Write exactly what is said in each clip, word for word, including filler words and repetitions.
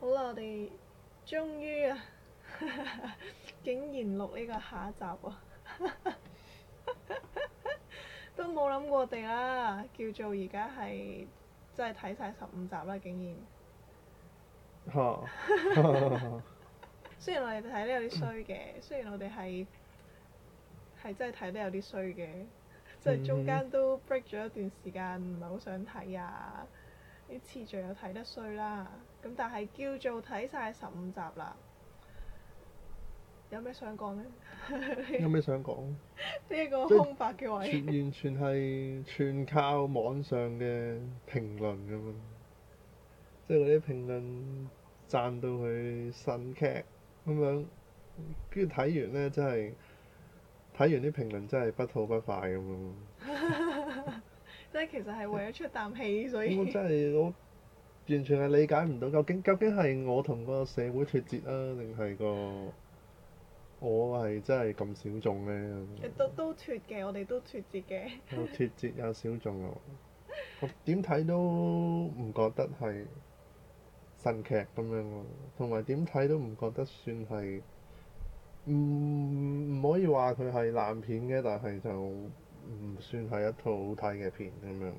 好啦，我哋終於啊，竟然錄呢個下一集喎，都冇諗過我哋啦，叫做而家係真係睇晒十五集啦，竟然。 嚇！ 雖然我哋睇得有啲衰嘅，雖然我哋係係真係睇得有啲衰嘅，即係中間都 break 咗一段時間，唔係好想睇啊，啲次序又睇得衰啦，咁但係叫做睇晒十五集啦。有咩想講呢？ 有咩想講？ 呢一個即係空白嘅位， 全完全係全靠網上嘅評論咁樣，即係嗰啲評論讚到佢神劇咁樣，跟住睇完呢，真係睇完啲評論真係不吐不快咁樣。 即係其實係為咗出啖氣，所以我真係我完全係理解唔到，究竟究竟係我同個社會脫節啊，定係個我係真係咁小眾呢？ 都都脫嘅，我哋都脫節嘅。 有脫節有小眾啊！我點睇都唔覺得係神劇咁樣喎，同埋點睇都唔覺得算係唔唔可以話佢係爛片嘅，但係就唔算係一套好睇嘅片咁樣。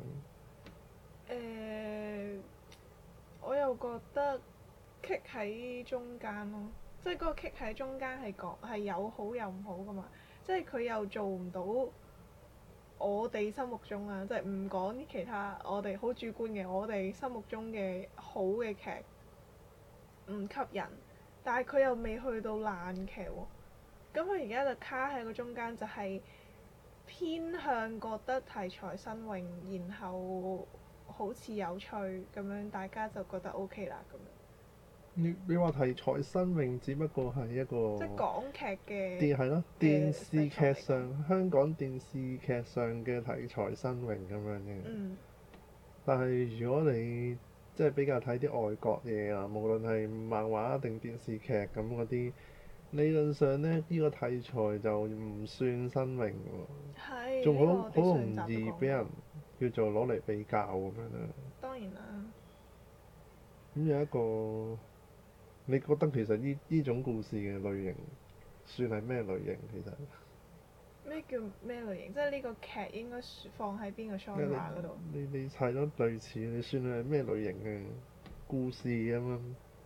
誒，我又覺得棘喺中間咯，即係嗰個棘喺中間係講係有好有唔好噶嘛，即係佢又做唔到我哋心目中啊，即係唔講其他，我哋好主觀嘅，我哋心目中嘅好嘅劇唔吸引，但係佢又未去到爛劇喎，咁佢而家就卡喺個中間，就係偏向覺得題材新穎，然後好似有趣咁樣，大家就覺得 O K 啦咁樣。 你你話題材新穎，只不過係一個即係港劇嘅電係咯， 嘅電視劇上香港電視劇上嘅題材新穎咁樣嘅。 嗯但係如果你即係比較睇啲外國嘢啊，無論係漫畫定電視劇咁嗰啲，理論上呢，呢、呢個題材就唔算新穎喎， 係仲好呢個我哋好容上集都講易俾人叫做攞嚟比較咁樣啦。 當然啦。 咁有一個，你覺得其實呢呢種故事嘅類型算係咩類型？其實咩叫咩類型？即係呢個劇應該放喺邊個 genre 嗰度？ 你你係咯，類似你算係咩類型嘅故事咁樣？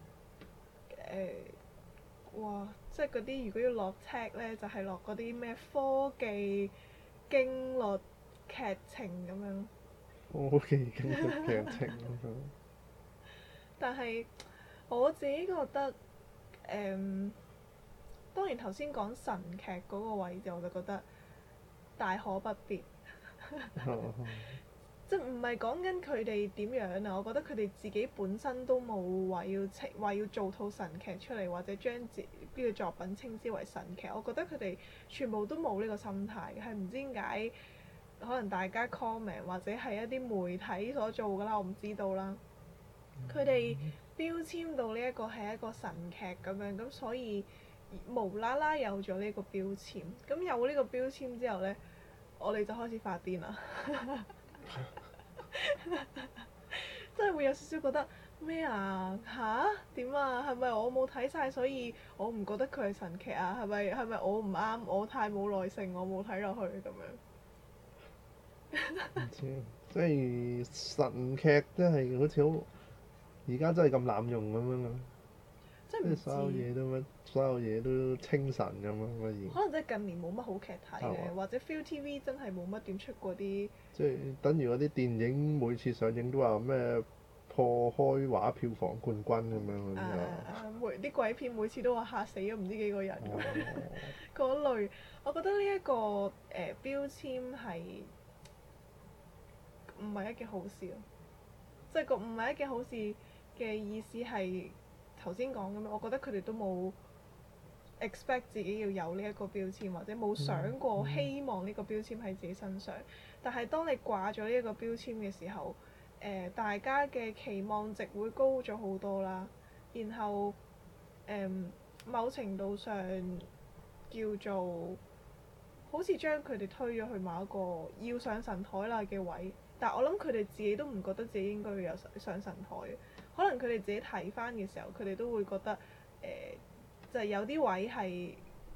誒、哇！即係嗰啲如果要落尺咧，就係落嗰啲咩科技、驚慄、劇情咁樣。 科技經歷劇情咁樣。 但係我自己覺得，誒、當然頭先講神劇嗰個位置，我就覺得大可不必。即係唔係講緊佢哋點樣啊？我覺得佢哋自己本身都冇話要稱話要做套神劇出嚟，或者將自呢個作品稱之為神劇。我覺得佢哋全部都冇呢個心態，係唔知點解，可能大家 comment 或者係一啲媒體所做㗎啦，我唔知道啦。佢哋標籤到呢一個係一個神劇咁樣，咁所以無啦啦有咗呢個標籤。咁有呢個標籤之後呢，我哋就開始發癲啦。真係會有少少覺得咩啊吓？點啊？係咪我冇睇晒，所以我唔覺得佢係神劇啊？係咪係咪我唔啱？我太冇耐性，我冇睇落去咁樣。 唔知，即係神劇真係好似好而家真係咁濫用咁樣啊！ 即係唔即係所有嘢知， 都乜，所有嘢都清神咁樣可以。 可能真係近年冇乜好劇睇嘅， 係嘛或者 ViuTV 真係冇乜點出過啲。 即係等於嗰啲電影每次上映都話咩破開畫票房冠軍咁樣嗰啲啊。 誒每啲鬼片每次都話嚇死咗唔知幾個人咁哦樣嗰類，我覺得呢、這、一個誒、呃、標籤係唔係一件好事咯。即係個唔係一件好事嘅意思係頭先講咁樣，我覺得佢哋都冇 expect 自己要有呢一個標籤，或者冇想過希望呢個標籤喺自己身上。但係當你掛咗呢一個標籤嘅時候，誒、呃、大家嘅期望值會高咗好多啦。然後誒、呃、某程度上叫做好似將佢哋推咗去某一個要上神台啦嘅位。但我諗佢哋自己都唔覺得自己應該要有上神台嘅， 可能佢哋自己睇翻嘅時候，佢哋都會覺得誒、呃，就係、有啲位係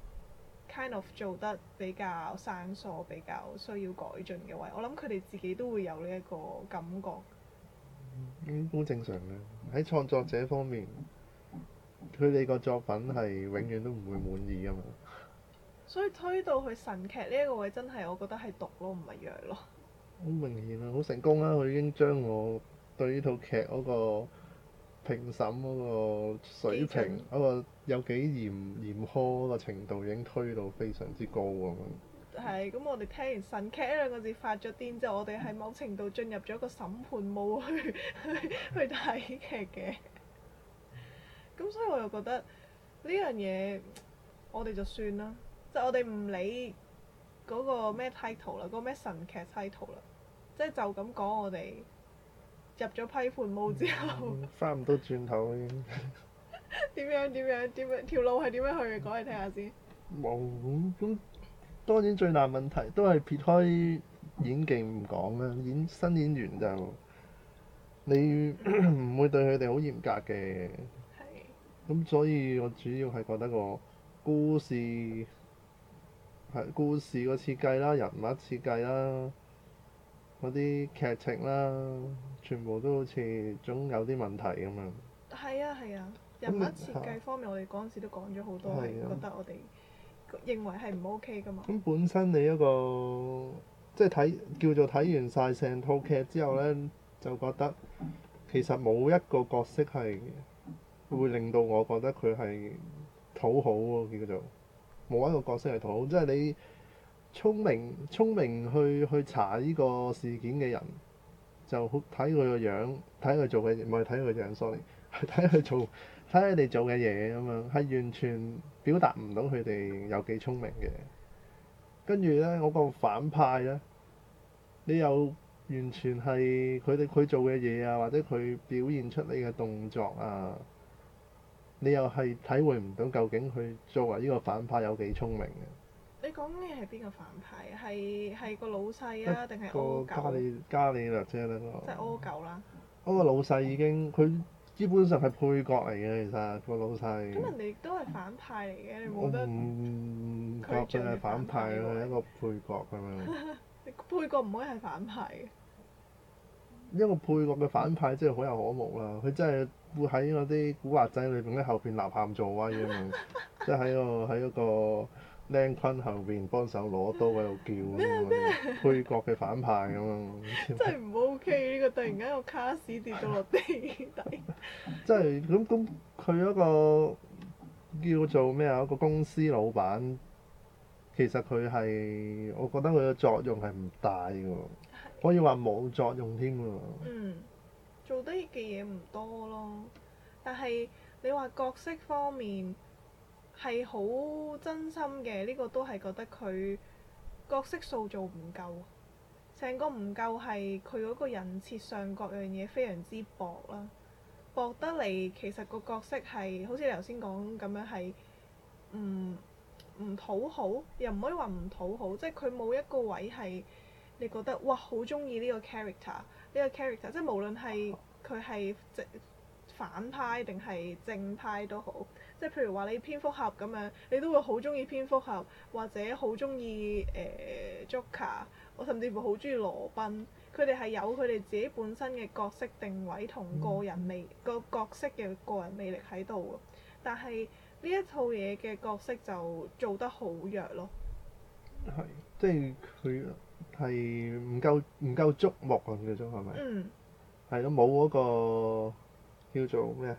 kind of 做得比較生疏，比較需要改進嘅位。我諗佢哋自己都會有呢一個感覺。 咁好正常嘅。喺創作者方面，佢哋個作品係永遠都唔會滿意㗎嘛。 所以推到去神劇呢一個位，真係我覺得係毒咯，唔係藥咯。 好明顯啦，好成功啦！佢已經將我對呢套劇嗰個評審嗰個水平基準嗰個有幾嚴嚴苛嗰個程度已經推到非常之高咁樣。 係，咁我哋聽完神劇呢兩個字發咗癲之後，我哋喺某程度進入咗一個審判模去去去睇劇嘅。咁所以我又覺得呢樣嘢我哋就算啦，就我哋唔理嗰個咩 title 啦，嗰個咩神劇 title 啦，即係就咁講我哋入咗批判模之後， 翻唔到轉頭已經。 點樣點樣點樣條路係點樣去嘅？講嚟聽下先。 冇咁，當然最大問題都係撇開演技唔講啦，演新演員就你唔會對佢哋好嚴格嘅。 係。 咁所以我主要係覺得個故事係故事個設計啦、人物設計啦、嗰啲劇情啦，全部都好似總有啲問題咁樣。 係啊係啊，人物設計方面，我哋嗰陣時都講咗好多，係覺得我哋認為係唔 OK 噶嘛。 咁本身你一個即係睇叫做睇完晒成套劇之後呢，就覺得其實冇一個角色係會令到我覺得佢係討好喎，叫做冇一個角色係討好，即係你聰明聰明去去查呢個事件嘅人，就好睇佢個樣，睇佢做嘅嘢，唔係睇佢個樣，sorry，係睇佢做睇佢哋做嘅嘢咁樣，係完全表達唔到佢哋有幾聰明嘅。跟住呢，我個反派呢，你又完全係佢哋佢做嘅嘢啊，或者佢表現出嚟嘅動作啊，你又係體會唔到究竟佢作為呢個反派有幾聰明嘅。 你講嘅係邊個反派？係係個老細啊，定係個柯九？ 加里加里略啫呢個。 即係柯九啦。 嗰個老細已經佢基本上係配角嚟嘅，其實個老細。 咁人哋都係反派嚟嘅，你我冇得。 唔覺佢係反派咯，係一個配角咁樣。 配角唔可以係反派嘅。 一個配角嘅反派真係可有可無啦！佢真係會喺嗰啲古惑仔裏邊喺後邊吶喊助威咁樣，即係喺個喺嗰個靚坤後邊幫手攞刀喺度叫咁樣，配角嘅反派咁樣。 真係唔 OK 呢個，突然間個卡士跌到落地底。 即係咁咁，佢嗰個叫做咩啊？一個公司老闆，其實佢係我覺得佢嘅作用係唔大嘅喎，可以話冇作用添喎。 嗯，做得嘅嘢唔多咯，但係你話角色方面係好真心嘅，呢個都係覺得佢角色塑造唔夠，成個唔夠係佢嗰個人設上各樣嘢非常之薄啦，薄得嚟其實個角色係好似你頭先講咁樣係唔唔討好，又唔可以話唔討好，即係佢冇一個位係你覺得哇好中意呢個 character，呢個 character 即係無論係佢係正反派定係正派都好，即係譬如話你蝙蝠俠咁樣，你都會好中意蝙蝠俠，或者好中意誒 Joker，我甚至乎好中意羅賓，佢哋係有佢哋自己本身嘅角色定位同個人魅個角色嘅個人魅力喺度，但係呢一套嘢嘅角色就做得好弱咯。 係，即係佢係唔夠唔夠觸目啊！叫做係咪？ 嗯。 係咯，冇嗰個叫做咩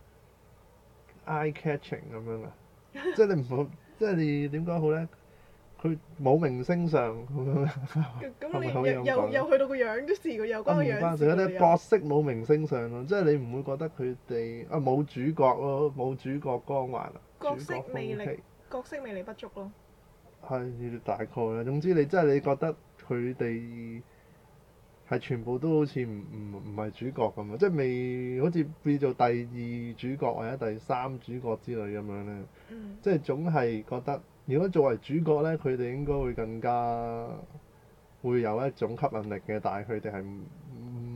eye catching 咁樣啊！即係你唔好，即係你點講好咧？佢冇明星相咁樣。 咁你又又又去到個樣都試過，又關個樣事。 唔關事，嗰啲角色冇明星相咯，即係你唔會覺得佢哋啊冇主角咯，冇主角光環啊， 角色魅力，角色魅力不足咯。 係大概啦，總之你真係你覺得佢哋係全部都好似唔唔唔係主角咁啊，即係未好似變做第二主角或者第三主角之類咁樣咧。 嗯。即係總係覺得，如果作為主角咧，佢哋應該會更加會有一種吸引力嘅，但係佢哋係唔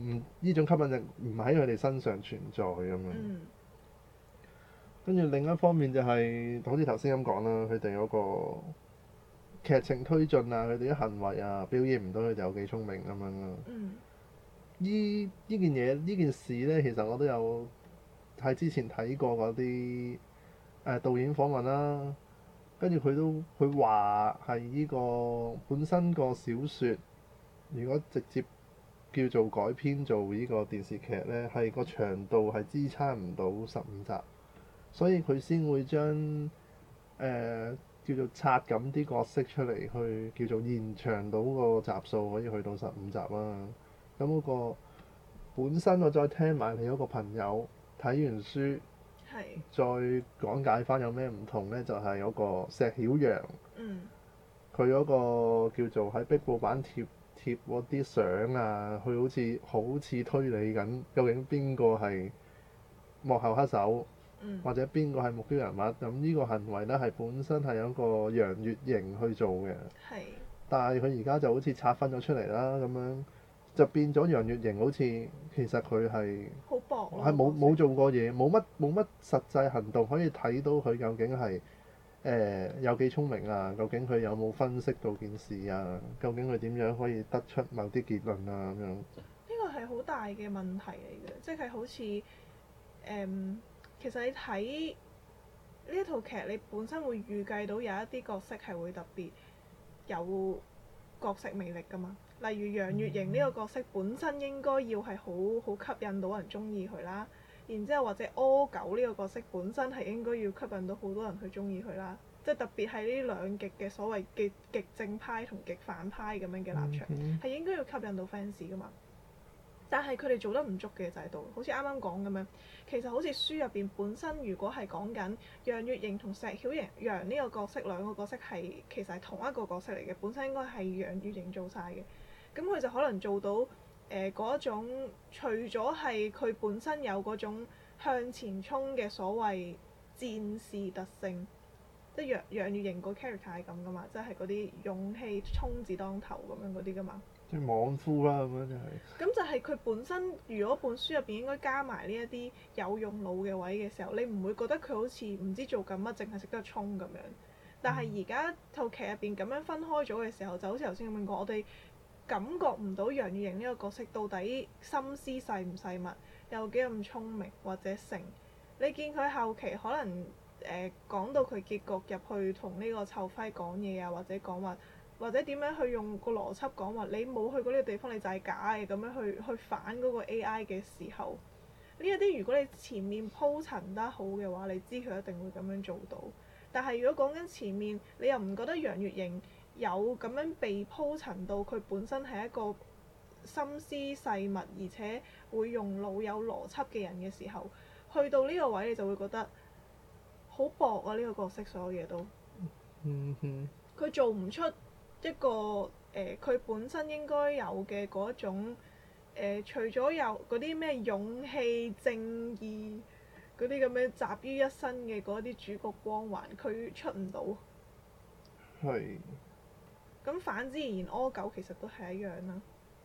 唔呢種吸引力唔喺佢哋身上存在咁樣。 嗯跟住另一方面就係、好似頭先咁講啦，佢哋嗰個劇情推進啊，佢哋啲行為啊，表現唔到佢哋有幾聰明咁樣啦。 嗯依呢件嘢呢件事呢，其實我都有喺之前睇過嗰啲誒導演訪問啦。跟住佢都佢話係呢個本身個小説，如果直接叫做改編做呢個電視劇呢，係個長度係支撐唔到十五集，所以佢先會將誒、呃、叫做拆緊啲角色出嚟，去叫做延長到個集數可以去到十五集啦。咁嗰個本身我再聽埋你嗰個朋友睇完書， 係再講解翻有咩唔同呢？就係、嗰個石曉陽， 嗯佢嗰個叫做喺壁布板貼貼嗰啲相啊，佢好似好似推理緊究竟邊個係幕後黑手， 嗯或者邊個係目標人物。咁呢個行為呢，係本身係有一個楊月瑩去做嘅， 係但係佢而家就好似拆分咗出嚟啦，咁樣就變咗楊月瑩好似其實佢係好薄咯係冇個角色冇做過嘢，冇乜冇乜實際行動可以睇到佢究竟係誒、呃、有幾聰明啊？究竟佢有冇分析到件事啊？究竟佢點樣可以得出某啲結論啊？咁樣呢個係好大嘅問題嚟嘅，即係好似誒、嗯，其實你睇呢一套劇，你本身會預計到有一啲角色係會特別有角色魅力㗎嘛。例如楊月瑩呢個角色本身應該要係好好吸引到人中意佢啦，然之後或者柯九呢個角色本身係應該要吸引到好多人去中意佢啦，即係特別係呢兩極嘅所謂極極正派同極反派咁樣嘅立場， 嗯係應該要吸引到 fans 㗎嘛。但係佢哋做得唔足嘅就係度，好似啱啱講咁樣，其實好似書入邊本身如果係講緊楊月瑩同石曉陽呢個角色兩個角色係其實係同一個角色嚟嘅，本身應該係楊月瑩做晒嘅。咁佢就可能做到誒嗰、呃、種，除咗係佢本身有嗰種向前衝嘅所謂戰士特性，即係楊楊月瑩個 character 係咁噶嘛，即係嗰啲勇氣衝字當頭咁樣嗰啲噶嘛。 即係莽夫啦，咁樣就係、 咁就係佢本身，如果本書入邊應該加埋呢一啲有用腦嘅位嘅時候，你唔會覺得佢好似唔知做緊乜，淨係識得衝咁樣。但係而家套劇入邊咁樣分開咗嘅時候，就好似頭先咁樣講，我哋感覺唔到楊月瑩呢個角色到底心思細唔細密，有幾咁聰明或者成。你見佢後期可能誒、呃、講到佢結局入去同呢個臭輝講嘢啊，或者講話。或者點樣去用個邏輯講話，你冇去過呢個地方，你就係假嘅咁樣去去反嗰個 A I 嘅時候，呢一啲如果你前面鋪陳得好嘅話，你知佢一定會咁樣做到。但係如果講緊前面，你又唔覺得楊月瑩有咁樣被鋪陳到佢本身係一個心思細密而且會用腦有邏輯嘅人嘅時候，去到呢個位你就會覺得好薄啊！呢個角色所有嘢都， 嗯哼， 佢做唔出一個誒，佢、呃、本身應該有嘅嗰種、呃、除咗有嗰啲咩勇氣、正義嗰啲咁樣集於一身嘅嗰啲主角光環，佢出唔到。 係。 咁反之而言，柯九其實都係一樣啦。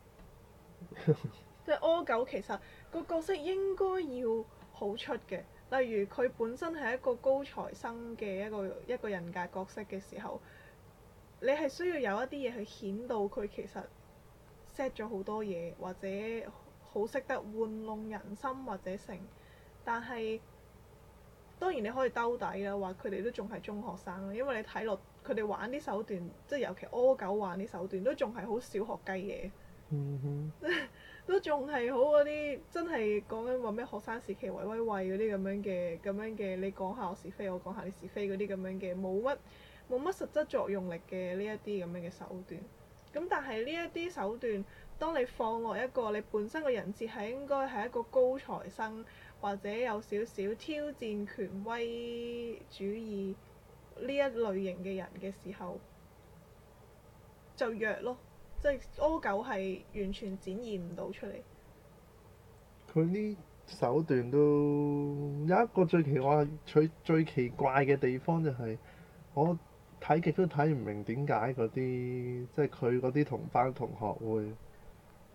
即係柯九其實個角色應該要好出嘅，例如佢本身係一個高材生嘅一個一個人格角色嘅時候。你係需要有一啲嘢去顯到佢其實 set 咗好多嘢，或者好識得玩弄人心或者成。但係當然你可以兜底啦，話佢哋都仲係中學生啦，因為你睇落佢哋玩啲手段，即係尤其柯九玩啲手段都仲係好小學雞嘢。 嗯哼。 都仲係好嗰啲真係講緊話咩學生時期喂喂喂嗰啲咁樣嘅咁樣嘅，你講下我是非，我講下你是非嗰啲咁樣嘅，冇乜。冇乜實質作用力嘅呢一啲咁樣嘅手段，咁但係呢一啲手段，當你放落一個你本身個人設係應該係一個高材生，或者有少少挑戰權威主義呢一類型嘅人嘅時候，就弱咯，即係柯九係完全展現唔到出嚟。 佢呢手段都有一個最奇怪、最最奇怪嘅地方就係、是、我。睇極都睇唔明點解嗰啲，即係佢嗰啲同班同學會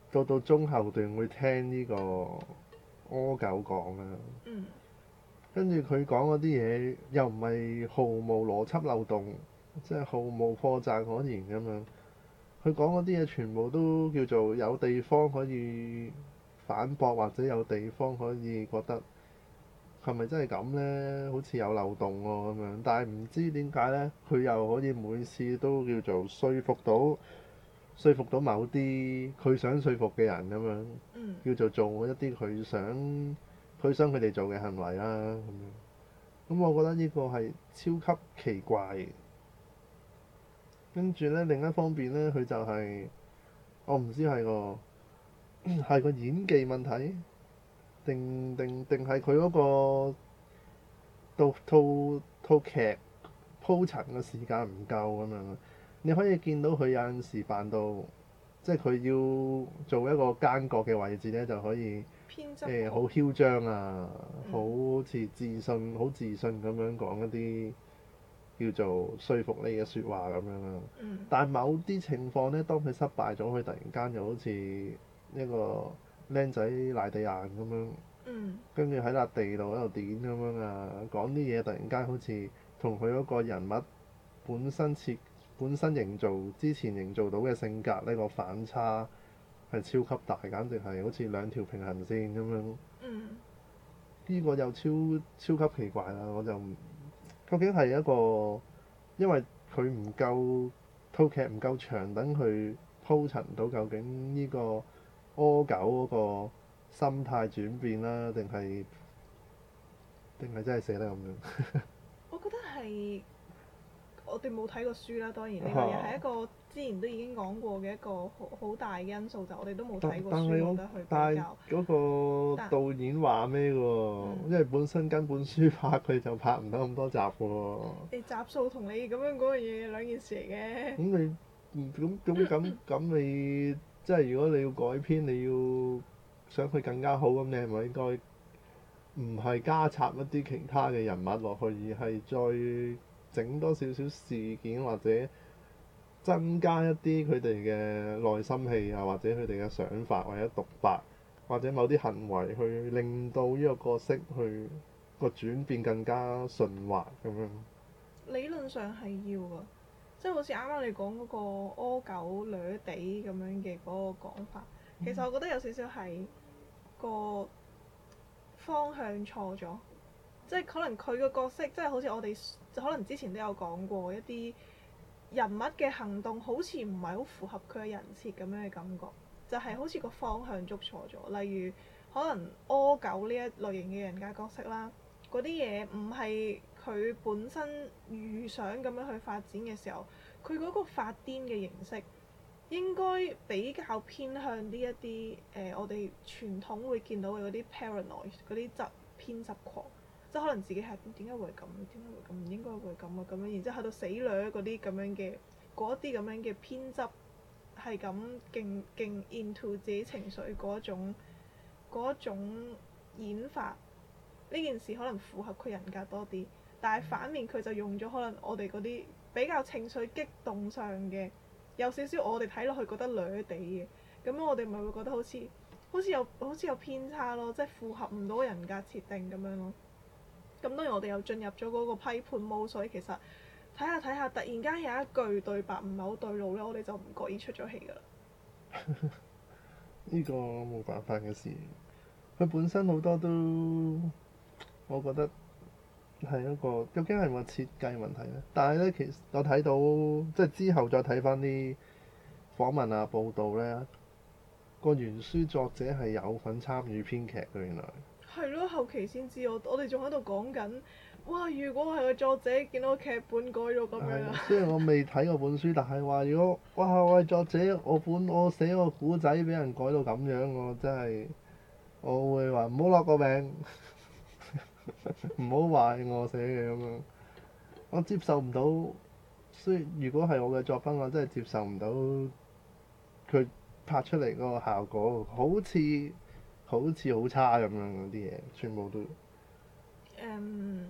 到到中後段會聽呢個柯九講啊， 嗯跟住佢講嗰啲嘢又唔係毫無邏輯漏洞，即係毫無破綻可言咁樣。佢講嗰啲嘢全部都叫做有地方可以反駁，或者有地方可以覺得係咪真係咁呢？好似有漏洞喎咁樣。但係唔知點解呢，佢又可以每次都叫做說服到說服到某啲佢想說服嘅人咁樣， 嗯叫做做一啲佢想佢想佢哋做嘅行為啦咁樣。咁我覺得呢個係超級奇怪嘅。跟住呢，另一方面呢，佢就係、我唔知係個係個演技問題，定定定係佢嗰個套套套劇鋪陳嘅時間唔夠咁樣。你可以見到佢有陣時扮到，即係佢要做一個奸角嘅位置呢，就可以偏執誒好囂張啊， 嗯好似自信好自信咁樣講一啲叫做說服你嘅説話咁樣啦。 嗯但係某啲情況呢，當佢失敗咗，佢突然間就好似一個僆仔賴地硬咁樣， 嗯跟住喺笪地度喺度點咁樣啊，講啲嘢突然間好似同佢嗰個人物本身設本身營造之前營造到嘅性格呢個反差係超級大，簡直係好似兩條平行線咁樣。 嗯呢個又超超級奇怪啦！我就唔究竟係一個因為佢唔夠套劇唔夠長，等佢鋪陳到究竟呢個柯九嗰個心態轉變啦，定係定係真係寫得咁樣？ 我覺得係我哋冇睇過書啦，當然呢個又係一個之前都已經講過嘅一個好好大嘅因素，就我哋都冇睇過書， 但但係我冇得去比但係較。 嗰個導演話咩喎？ 嗯因為本身跟本書拍，佢就拍唔到咁多集喎。 你集數同你咁樣嗰樣嘢兩件事嚟嘅。 咁你唔咁咁咁咁你即係如果你要改編，你要想佢更加好咁，你係咪應該唔係加插一啲其他嘅人物落去，而係再整多少少事件，或者增加一啲佢哋嘅內心戲啊，或者佢哋嘅想法，或者獨白，或者某啲行為去令到呢個角色去個轉變更加順滑咁樣。 理論上係要㗎，即係好似啱啱你講嗰個柯九掠地咁樣嘅嗰個講法，其實我覺得有少少係個方向錯咗，即係可能佢個角色，即係好似我哋可能之前都有講過一啲人物嘅行動，好似唔係好符合佢嘅人設咁樣嘅感覺，就係、是、好似個方向捉錯咗。例如可能柯九呢一類型嘅人格角色啦，嗰啲嘢唔係佢本身預想咁樣去發展嘅時候，佢嗰個發癲嘅形式應該比較偏向呢一啲誒我哋傳統會見到嘅嗰啲 paranoid 嗰啲執偏執狂，即係可能自己係點解會咁？點解會咁？唔應該會咁啊咁樣，然之後喺度死掠嗰啲咁樣嘅嗰啲咁樣嘅偏執，係咁勁勁 into 自己情緒嗰一種嗰一種演法。呢件事可能符合佢人格多啲，但係反面佢就用咗可能我哋嗰啲比較情緒激動上嘅，有少少我哋睇落去覺得掠地嘅，咁我哋咪會覺得好似好似有好似有偏差咯，即係符合唔到人格設定咁樣咯。咁當然我哋又進入咗嗰個批判模式，所以其實睇下睇下，突然間有一句對白唔係好對路咧，我哋就唔覺意出咗戲㗎啦。 呢個冇辦法嘅事，佢本身好多都，我覺得係一個究竟係咪設計問題咧？但係咧，其實我睇到即係之後再睇翻啲訪問啊報道咧，個原書作者係有份參與編劇嘅原來。 係咯，後期先知我我哋仲喺度講緊，哇！如果係個作者見到劇本改咗咁樣啊， 雖然我未睇過本書，但係話如果哇我係作者，我本我寫個古仔俾人改到咁樣，我真係我會話唔好落個名。唔好話係我寫嘅咁樣，我接受唔到。雖然如果係我嘅作品，我真係接受唔到佢拍出嚟嗰個效果，好似好似好差咁樣嗰啲嘢，全部都誒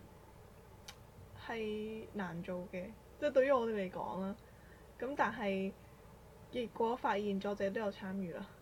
係、um, 難做嘅，即係對於我哋嚟講啦。咁但係結果發現作者都有參與啦。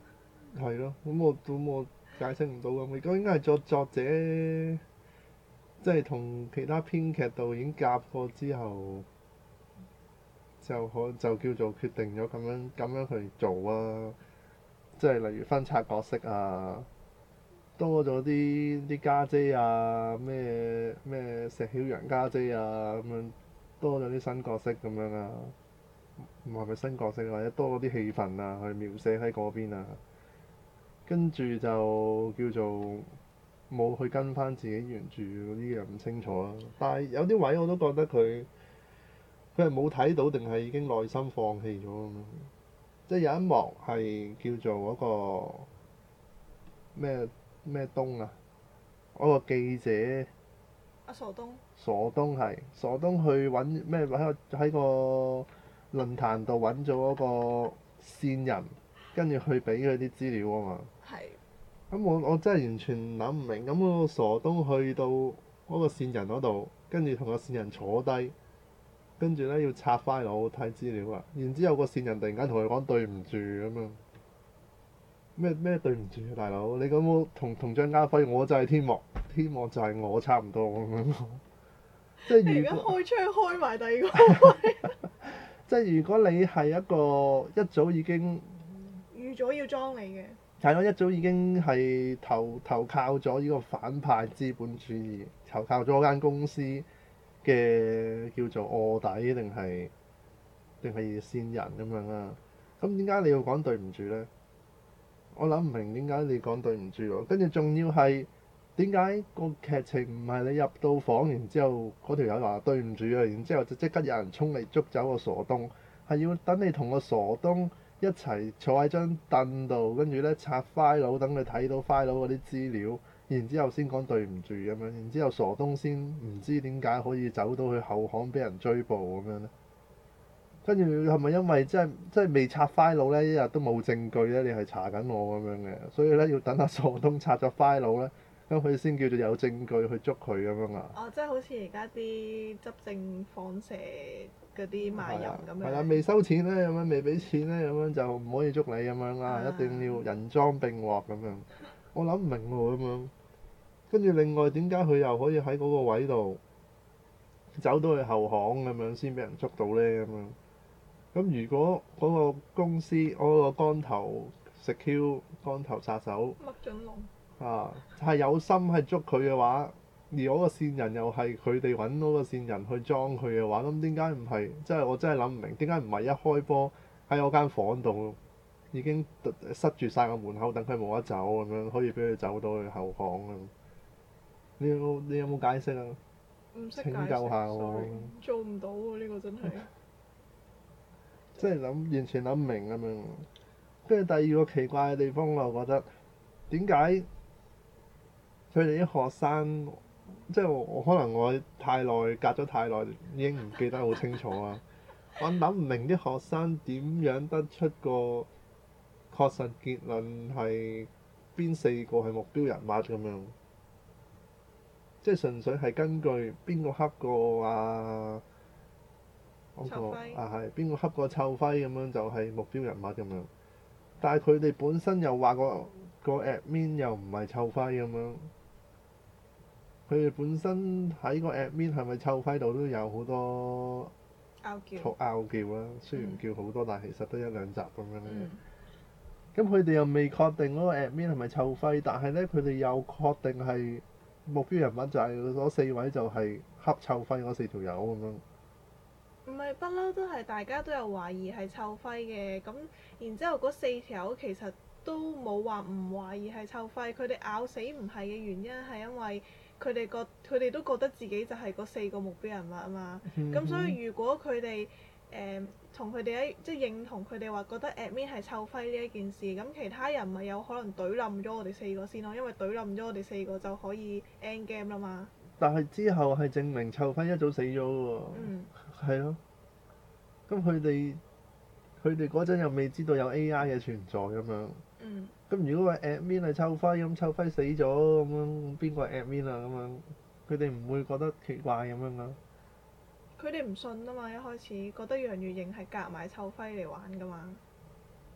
係咯，咁我咁我解釋唔到咁，佢應該係作作者即係同其他編劇導演夾過之後，就可就叫做決定咗咁樣咁樣去做啊！即係例如分拆角色啊，多咗啲啲家姐啊，咩咩石曉陽家姐啊咁樣，多咗啲新角色咁樣啊，唔係咪新角色或者多咗啲戲份啊，去描寫喺嗰邊啊，跟住就叫做冇去跟翻自己原著嗰啲嘢唔清楚啊。但係有啲位我都覺得佢佢係冇睇到定係已經內心放棄咗咁樣。即係有一幕係叫做嗰個咩咩東啊，嗰個記者阿傻東傻東係傻東去揾咩喺個喺個論壇度揾咗嗰個線人，跟住去俾佢啲資料啊嘛。 係咁我我真係完全諗唔明，咁嗰個傻東去到嗰個線人嗰度，跟住同個線人坐低，跟住咧要拆 file 睇資料啊。然之後個線人突然間同佢講對唔住咁樣，咩咩對唔住啊大佬，你咁我同同張家輝，我就係天幕，天幕就係我差唔多咁樣。即係你而家如果開槍開埋第二個位， 即係如果你係一個一早已經預咗要裝你嘅， 係咯，一早已經係投投靠咗呢個反派資本主義，投靠咗間公司嘅叫做臥底定係定係線人咁樣啦。咁點解你要講對唔住呢？我諗唔明點解你講對唔住喎。跟住仲要係點解個劇情唔係你入到房，然之後嗰條友話對唔住啊，然之後就即刻有人衝嚟捉走個傻東，係要等你同個傻東一齊坐喺張凳度，跟住咧拆 file，等佢睇到 file 嗰啲資料，然之後先講對唔住咁樣，然之後傻東先唔知點解可以走到去後巷俾人追捕咁樣咧。跟住係咪因為即係即係未拆 file 咧，一日都冇證據咧？你係查緊我咁樣嘅，所以咧要等阿傻東拆咗 file 咧，咁佢先叫做有證據去捉佢咁樣啊。 哦，即係好似而家啲執政放蛇嗰啲賣淫咁係啦， 樣。 未收錢咧，咁樣未俾錢咧，咁樣就唔可以捉你咁樣啦， 啊一定要人贓並獲咁樣。我諗唔明喎咁樣。跟住另外點解佢又可以喺嗰個位度走到去後巷咁樣先俾人捉到咧咁樣？咁如果嗰個公司嗰、個光頭食 Q 光頭殺手麥浚龍啊係有心係捉佢嘅話，而嗰個線人又係佢哋揾嗰個線人去裝佢嘅話，咁點解唔係？即係我真係諗唔明，點解唔係一開波喺嗰間房度已經塞住晒個門口，等佢冇得走咁樣，可以俾佢走到去後巷咁？你有你有冇解釋啊？ 唔識解拯救下釋我 ，sorry，做唔到喎呢個真係。 即係諗完全諗唔明咁樣。跟住第二個奇怪嘅地方，我覺得點解佢哋啲學生，即係我我可能我太耐隔咗太耐，已經唔記得好清楚啊。我諗唔明啲學生點樣得出個確實結論係邊四個係目標人物咁樣，即係純粹係根據邊個恰過啊？嗰、個臭輝啊係邊個恰過臭輝咁樣就係目標人物咁樣，但係佢哋本身又話個個 admin 又唔係臭輝咁樣，佢哋本身喺個 admin 係咪臭輝度都有好多拗撬。 嘈拗撬啦，雖然叫好多，但係其實都一兩集咁樣嘅。 嗯。 咁佢哋又未確定嗰個 admin 係咪臭輝，但係咧佢哋又確定係目標人物就係嗰四位就係恰臭輝嗰四條友咁樣。 唔係不嬲都係大家都有懷疑係臭輝嘅，咁然之後嗰四條友其實都冇話唔懷疑係臭輝，佢哋咬死唔係嘅原因係因為佢哋覺佢哋都覺得自己就係嗰四個目標人物啊嘛，咁、 嗯、 所以如果佢哋誒同佢哋一即係認同佢哋話覺得 admin 係臭輝呢一件事，咁其他人咪有可能懟冧咗我哋四個先咯，因為懟冧咗我哋四個就可以 end game 啦嘛。 但係之後係證明臭輝一早死咗喎。 嗯。 係咯，咁佢哋佢哋嗰陣又未知道有 A I 嘅存在咁樣。 嗯。 咁如果話 admin 係臭輝，咁臭輝死咗咁樣，邊個係 admin 啊？咁樣佢哋唔會覺得奇怪咁樣噶？ 佢哋唔信啊嘛，一開始覺得楊月瑩係夾埋臭輝嚟玩噶嘛。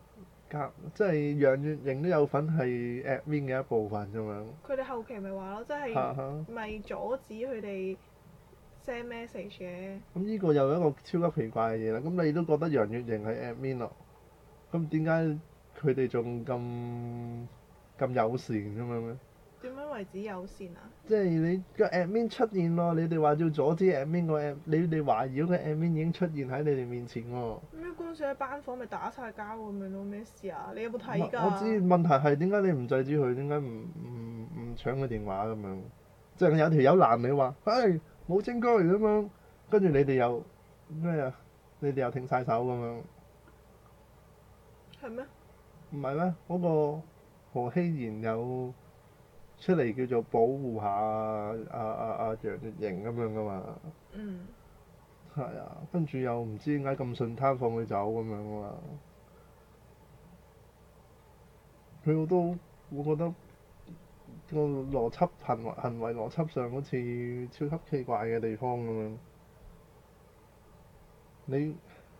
夾即係楊月瑩都有份係 admin 嘅一部分咁樣。 佢哋後期咪話咯，即係哈哈咪阻止佢哋 send message 嘅？ 咁呢個又有一個超級奇怪嘅嘢啦。咁你都覺得楊月瑩係 admin 咯？咁點解佢哋仲咁咁友善咁樣咧？ 點樣為止友善啊？ 即係你個 admin 出現咯，你哋話要阻止 admin 個 admin，你哋懷疑個 admin 已經出現喺你哋面前喎。 咩嗰陣時喺班房咪打晒交咁樣咯？咩事啊？你有冇睇㗎？ 我知問題係點解你唔制止佢？點解唔唔唔搶佢電話咁樣？即係有條友攔你話，唉冇證據咁樣，跟住你哋又咩啊？你哋又停晒手咁樣。 係咩？ 唔係咩？嗰、個何熙賢有出嚟叫做保護下阿阿阿阿楊月瑩咁樣噶嘛？ 嗯。 係啊，跟住又唔知點解咁順攤放佢走咁樣啊嘛。佢我都我覺得個邏輯行為行為邏輯上好似超級奇怪嘅地方咁樣。你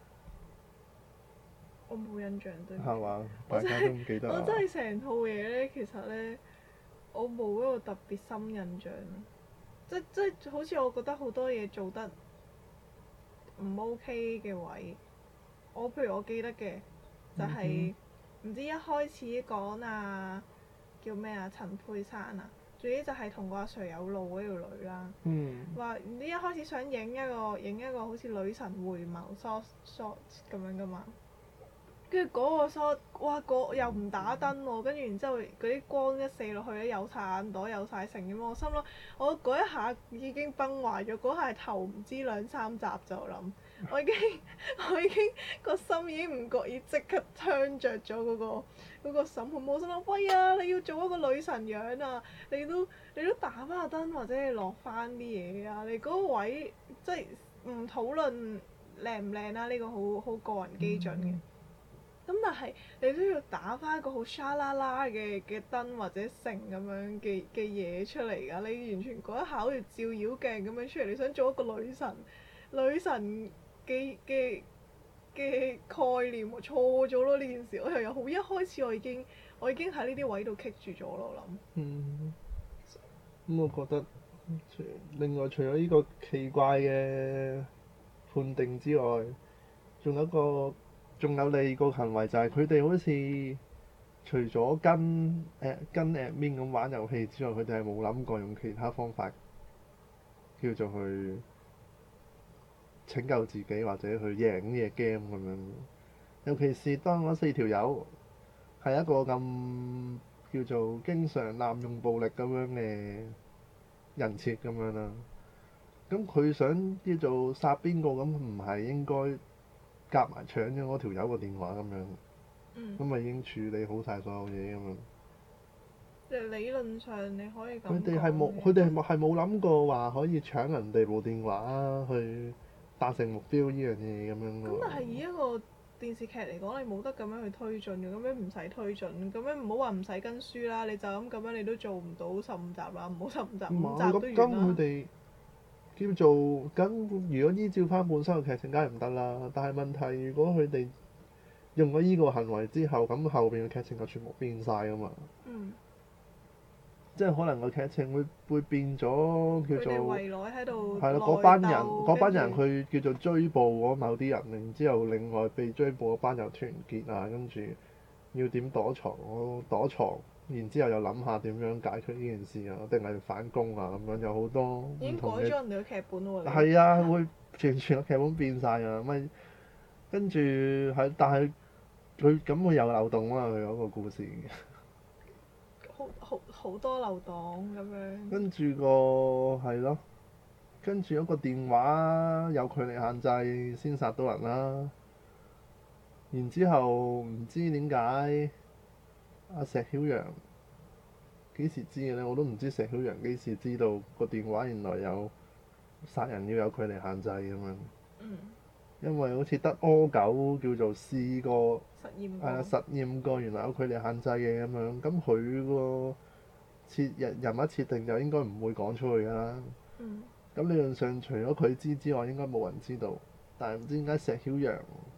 我冇印象對唔住。 係嘛？ 我真係大家都唔記得啊。 我真係成套嘢咧，其實咧，我冇一個特別深印象。即即好似我覺得好多嘢做得唔 OK 嘅位，我譬如我記得嘅就係、唔知一開始講啊叫咩啊陳佩珊啊，總之就係同個阿 Sir 有路嗰條女啦。 嗯。 話唔知一開始想影一個影一個好似女神回眸 shot shot 咁樣噶嘛，跟住嗰個 shot 哇個又唔打燈喎，跟住然之後嗰啲光一射落去咧有晒眼袋有晒成咁，我心諗我嗰一下已經崩壞咗，嗰下係頭唔知兩三集就諗，我已經我已經個心已經唔覺意即刻槍着咗嗰個嗰個審判，我心諗喂啊你要做一個女神樣啊，你都你都打翻個燈或者你落翻啲嘢啊，你嗰個位即係唔討論靚唔靚啦，呢個好好個人基準嘅。咁但係你都要打翻一個好沙啦啦嘅嘅燈或者成咁樣嘅嘅嘢出嚟㗎，你完全嗰一下好似照妖鏡咁樣出嚟，你想做一個女神女神嘅嘅嘅概念喎，錯咗咯呢件事，我又有好一開始我已經我已經喺呢啲位度棘住咗咯，我諗。 嗯。咁我覺得除另外除咗呢個奇怪嘅判定之外，仲有一個仲有第二個行為就係佢哋好似除咗跟誒、呃、跟 admin 咁玩遊戲之外，佢哋係冇諗過用其他方法叫做去拯救自己或者去贏呢隻 game 咁樣。尤其是當嗰四條友係一個咁叫做經常濫用暴力咁樣嘅人設咁樣啦，咁佢想叫做殺邊個咁，唔係應該夾埋搶咗嗰條友個電話咁樣， 嗯。 咁咪已經處理好晒所有嘢咁樣。 即係理論上你可以咁講佢哋係冇， 嘅佢哋係冇係冇諗過話可以搶人哋部電話去達成目標呢樣嘢咁樣咯。 咁但係以一個電視劇嚟講，你冇得咁樣去推進嘅，咁樣唔使推進，咁樣唔好話唔使跟書啦，你就咁咁樣你都做唔到十五集啦，唔好十五集， 唔五係咁咁集都完啦。 佢哋叫做咁，如果依照翻本身嘅劇情，梗係唔得啦。但係問題，如果佢哋用咗依個行為之後，咁後邊嘅劇情就全部變晒噶嘛。 嗯。 即係可能個劇情會會變咗叫佢哋做圍內喺度係啦，嗰班人內鬥嗰班人跟住去叫做追捕嗰某啲人，然之後另外被追捕嗰班又團結啊，跟住要點躲藏，我躲藏，然之後又諗下點樣解決呢件事啊，定係反攻啊咁樣，有好多已經改唔同嘅。 咗人哋嘅劇本喎。你係啊，會完全個劇本變晒啊！咪跟住係，但係佢咁佢有漏洞啊！佢嗰個故事。 好好好多漏洞咁樣。 跟住個係咯，跟住一個電話有距離限制先殺到人啦。然之後唔知點解阿石曉陽幾時知嘅呢？我都唔知石曉陽幾時知道個電話原來有殺人要有距離限制咁樣。 嗯。 因為好似得柯九叫做試過。 實驗過。 係啦，實驗過原來有距離限制嘅咁樣，咁佢個設人人物設定就應該唔會講出去㗎啦。 嗯。 咁理論上除咗佢知之外，應該冇人知道。但係唔知點解石曉陽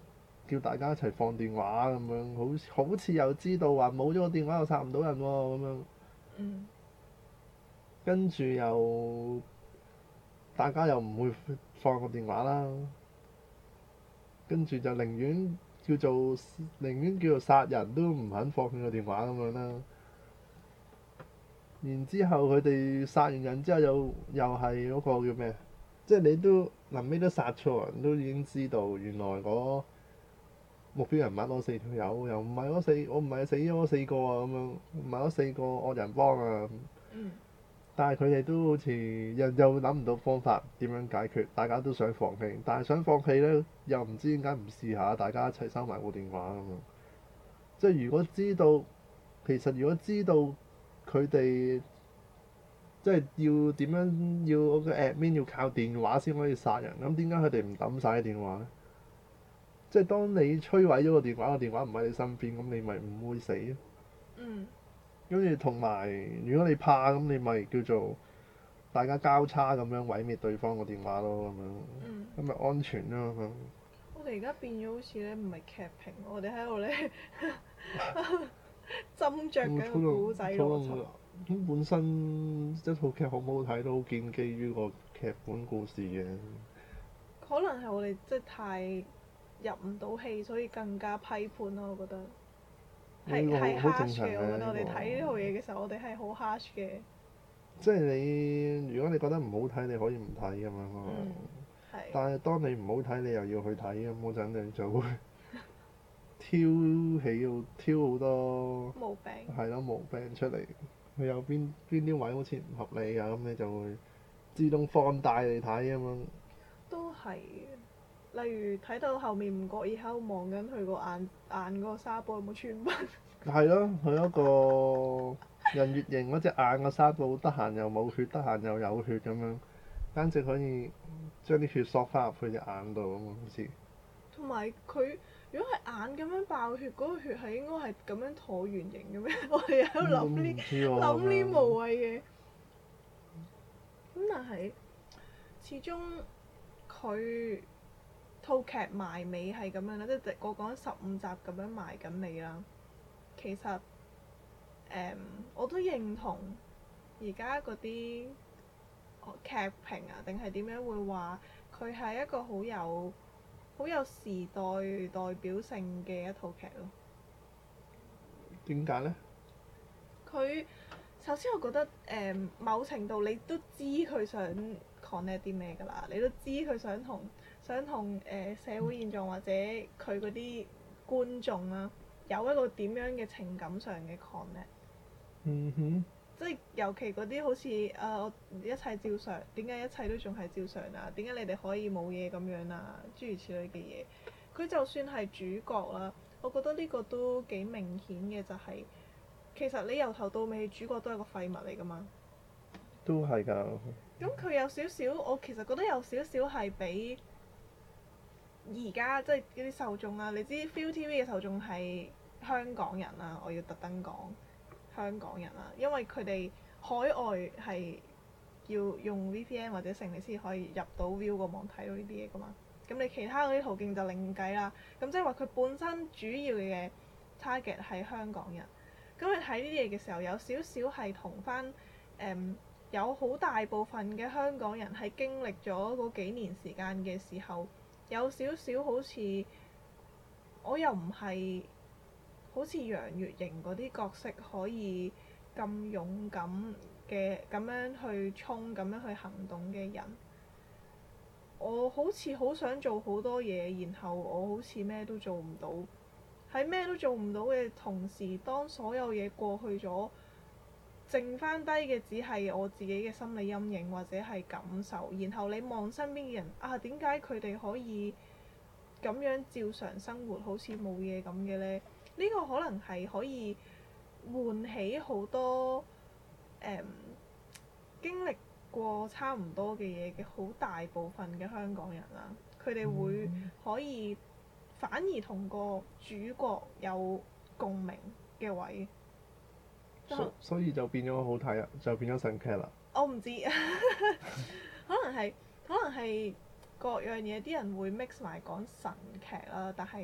叫大家一齊放電話咁樣，好好似又知道話冇咗個電話又殺唔到人喎咁樣， 嗯跟住又大家又唔會放個電話啦，跟住就寧願叫做寧願叫做殺人都唔肯放佢個電話咁樣啦。然之後佢哋殺完人之後又又係嗰個叫咩？即係你都臨尾都殺錯人，都已經知道原來嗰目標人物嗰四條友又唔係嗰四，我唔係死咗嗰四個啊咁樣，唔係嗰四個惡人幫啊。 嗯但係佢哋都好似又又諗唔到方法點樣解決，大家都想放棄，但係想放棄呢，又唔知點解唔試下，大家一齊收埋部電話咁樣。即係如果知道，其實如果知道佢哋即係要點樣要嗰個 admin 要靠電話先可以殺人，咁點解佢哋唔抌晒啲電話呢？即係當你摧毀咗個電話，個電話唔喺你身邊，咁你咪唔會死咯。 嗯跟住同埋，如果你怕咁，你咪叫做大家交叉咁樣毀滅對方個電話咯，咁樣嗯。 咁咪安全咯咁樣。 我哋而家變咗好似咧，唔係劇評，我哋喺度咧斟酌緊個古仔討邏輯。 論咁本身一套劇好唔好睇都好建基於個劇本故事嘅。 可能係我哋即係太入唔到戲，所以更加批判咯。我覺得係呢個係好好正 harsh 常嘅。我覺得我哋嘅呢睇呢套嘢嘅時候，我哋係好 harsh 嘅。 即係你如果你覺得唔好睇，你可以唔睇咁樣咯。 嗯，係。 但係當你唔好睇，你又要去睇咁嗰陣，你就會挑起好挑好多毛病。 係咯毛病出嚟。佢有邊邊啲位好似唔合理啊，咁你就會自動放大嚟睇咁樣。 都係嘅，例如睇到後面唔覺意喺度望緊佢個眼眼嗰個紗布有冇穿崩。 係咯，佢嗰個人月形嗰隻眼個紗布，得閒又冇血，得閒又有血咁樣，簡直可以將啲血索翻入佢隻眼度咁啊！好似同埋佢如果係眼咁樣爆血，嗰、個血係應該係咁樣橢圓形嘅咩？我哋喺度諗呢唔知喎諗呢咁樣無謂嘅。咁但係始終佢套劇埋尾係咁樣啦，即係我講十五集咁樣埋緊尾啦。其實誒、嗯我都認同而家嗰啲劇評啊，定係點樣會話佢係一個好有好有時代代表性嘅一套劇咯。 點解呢？ 佢首先我覺得誒、嗯某程度你都知佢想 connect 啲咩㗎啦，你都知佢想同想同誒、呃、社會現狀或者佢嗰啲觀眾啦、有一個點樣嘅情感上嘅 connect。 嗯哼， 即係尤其嗰啲好似誒、呃、我一切照常，點解一切都仲係照常啊？點解你哋可以冇嘢咁樣啊？諸如此類嘅嘢，佢就算係主角啦，我覺得呢個都幾明顯嘅，就係、其實你由頭到尾主角都係個廢物嚟㗎嘛。 都係㗎。 咁佢有少少，我其實覺得有少少係比而家即係嗰啲受眾啦。你知 ViuTV 嘅受眾係香港人啦，我要特登講。香港人啦，因為佢哋海外係要用 V P N 或者成你先可以入到 Viu 個網睇到呢啲嘢噶嘛。咁你其他嗰啲途徑就另計啦。咁即係話佢本身主要嘅 target 係香港人。咁你睇呢啲嘢嘅時候，有少少係同翻誒有好大部分嘅香港人係經歷咗嗰幾年時間嘅時候，有少少好似我又唔係。好似楊月瑩嗰啲角色可以咁勇敢嘅咁樣去衝、咁樣去行動嘅人，我好似好想做好多嘢，然後我好似咩都做唔到。喺咩都做唔到嘅同時，當所有嘢過去咗，剩翻低嘅只係我自己嘅心理陰影或者係感受。然後你望身邊嘅人啊，點解佢哋可以咁樣照常生活，好似冇嘢咁嘅呢？呢個可能係可以喚起好多誒、嗯、經歷過差唔多嘅嘢嘅好大部分嘅香港人啦，佢哋會可以反而同個主角有共鳴嘅位。 所所以就變咗好睇啦，就變咗神劇啦。 我唔知，可能係可能係各樣嘢，啲人會 mix 埋講神劇啦，但係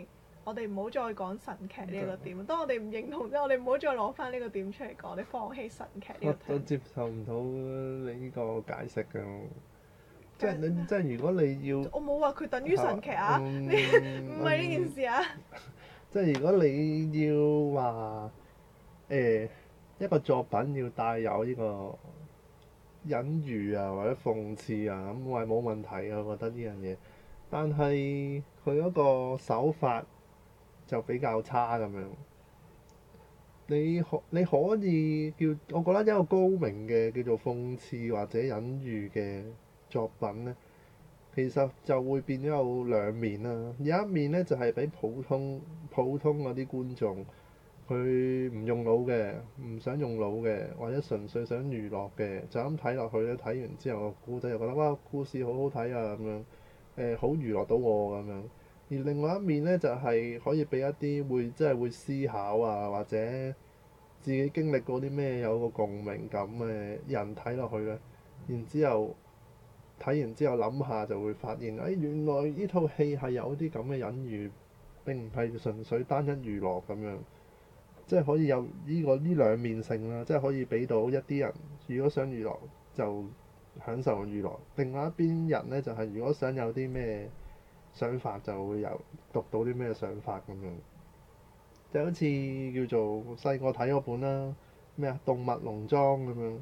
我哋唔好再講神劇呢一個點。當我哋唔認同之後，我哋唔好再攞翻呢個點出嚟講，我哋放棄神劇我呢個都 term。 接受唔到你呢個解釋嘅，即係你即係如果你要， 我冇話佢等於神劇啊， 嗯唔係呢件事啊。 即係如果你要話誒、一個作品要帶有呢個隱喻啊或者諷刺啊，咁我係冇問題嘅，我覺得呢樣嘢。但係佢嗰個手法就比較差咁樣。你可你可以叫，我覺得一個高明嘅叫做諷刺或者隱喻嘅作品呢，其實就會變咗有兩面啦。有一面呢，就係、是、俾普通普通嗰啲觀眾，佢唔用腦嘅，唔想用腦嘅，或者純粹想娛樂嘅，就咁睇落去咧。睇完之後個故仔就覺得哇，故事好好睇啊咁樣，誒好娛樂到我咁樣。而另外一面呢，就係、是、可以俾一啲會即係會思考啊，或者自己經歷過啲咩有個共鳴感嘅人睇落去咧，然之後睇完之後諗下就會發現，誒、哎、原來呢套戲係有啲咁嘅隱喻，並唔係純粹單一娛樂咁樣，即係可以有呢、這個呢兩面性啦，即係可以俾到一啲人，如果想娛樂就享受娛樂，另外一邊人呢，就係、是、如果想有啲咩想法就會有讀到啲咩想法咁樣。就好似叫做細個睇嗰本啦，咩啊《動物農莊》咁樣，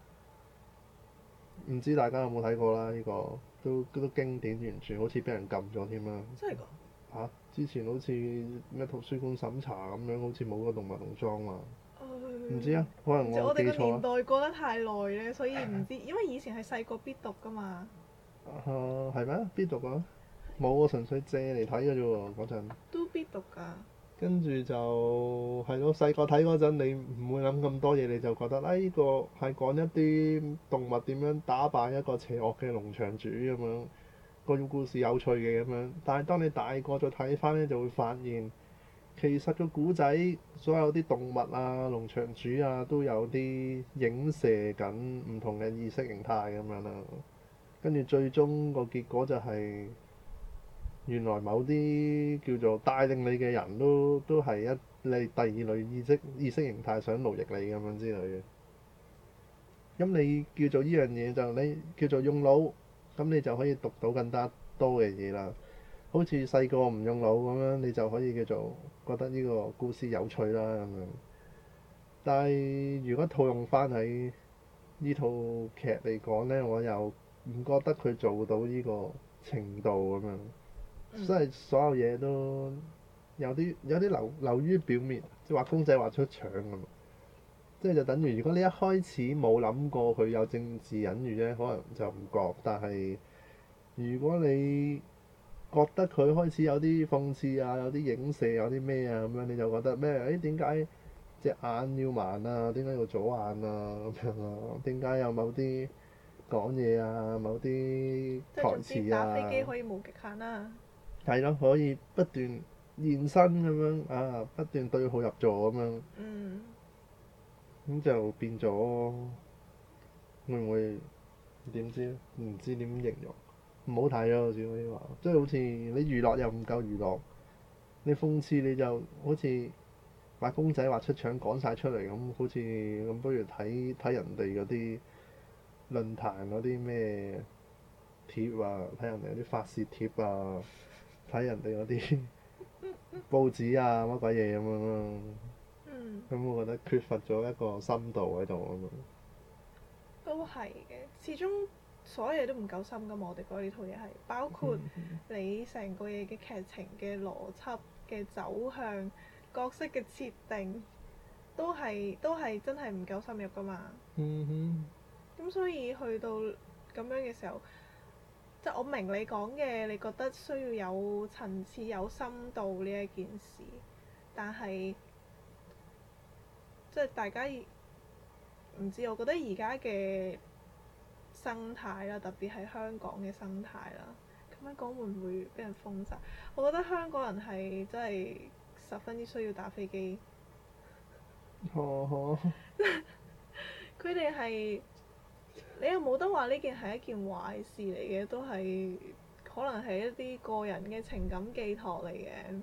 唔知大家有冇睇過啦？呢、這個都都經典完全，好似俾人禁咗添啦。 真係㗎？ 嚇、啊！之前好似咩圖書館審查咁樣，好似冇個《動物農莊》嘛。唔、知啊，可能我我哋個年記錯啦。 代過得太耐咧，所以唔知，因為以前係細個必讀㗎嘛。 啊，係咩？必讀啊？冇，我純粹借嚟睇嘅啫喎，嗰陣。 都必讀㗎。 跟住就係咯，細個睇嗰陣，你唔會諗咁多嘢，你就覺得啊，呢個係講一啲動物點樣打敗一個邪惡嘅農場主咁樣，個故事有趣嘅咁樣。但係當你大個再睇翻呢，就會發現其實個古仔所有啲動物啊、農場主啊都有啲影射緊唔同嘅意識形態咁樣啦。跟住最終個結果就係、原來某啲叫做帶領你嘅人都都係一你第二類意識意識形態想奴役你咁樣之類嘅。咁你叫做呢樣嘢就你叫做用腦，咁你就可以讀到更加多嘅嘢啦。好似細個唔用腦咁樣，你就可以叫做覺得呢個故事有趣啦咁樣。但係如果套用翻喺呢套劇嚟講呢，我又唔覺得佢做到呢個程度咁樣。即係所有嘢都有啲有啲流流於表面，即係畫公仔畫出腸咁。即係就等於如果你一開始冇諗過佢有政治隱喻咧，可能就唔覺。但係如果你覺得佢開始有啲諷刺啊，有啲影射，有啲咩啊咁樣，你就覺得咩？誒點解隻眼要盲啊？點解要左眼啊？咁樣啊？點解有某啲講嘢啊？某啲台即係總之詞啊？ 打飛機可以無極限啦。 係咯，可以不斷現身咁樣啊，不斷對號入座咁樣， 嗯。 咁就變咗會唔會點知咧？唔知點形容，唔好睇咯，只可以話，即係好似你娛樂又唔夠娛樂，你諷刺你就好似畫公仔畫出腸講晒出嚟咁，好似咁，不如睇睇人哋嗰啲論壇嗰啲咩貼啊，睇人哋嗰啲發泄貼啊。睇人哋嗰啲報紙啊乜鬼嘢咁樣咯， 嗯。 咁我覺得缺乏咗一個深度喺度啊嘛。 都係嘅，始終所有嘢都唔夠深噶嘛。我哋覺得呢套嘢係包括你成個嘢嘅劇情嘅邏輯嘅走向、角色嘅設定，都係都係真係唔夠深入噶嘛。 嗯哼。 咁所以去到咁樣嘅時候，即係我明你講嘅，你覺得需要有層次、有深度呢一件事，但係即係大家唔知，我覺得而家嘅生態啦，特別係香港嘅生態啦，咁樣講會唔會俾人封殺？我覺得香港人係真係十分之需要打飛機。 呵呵。 佢哋係。你又冇得話呢件係一件壞事嚟嘅，都係可能係一啲個人嘅情感寄託嚟嘅。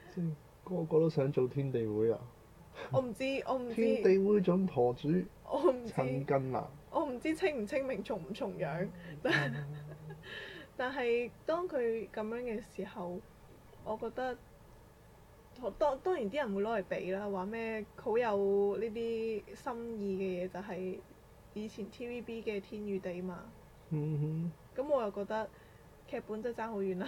即係個個都想做天地會啊！ 我唔知，我唔天知， 地會總舵主我唔知， 陳近南。 我唔知清唔清明重唔重陽，但但係當佢咁樣嘅時候，我覺得當當然啲人會攞嚟比啦，話咩好有呢啲心意嘅嘢就係以前 T V B 嘅天與地嘛。 嗯咁我又覺得劇本真係爭好遠啦。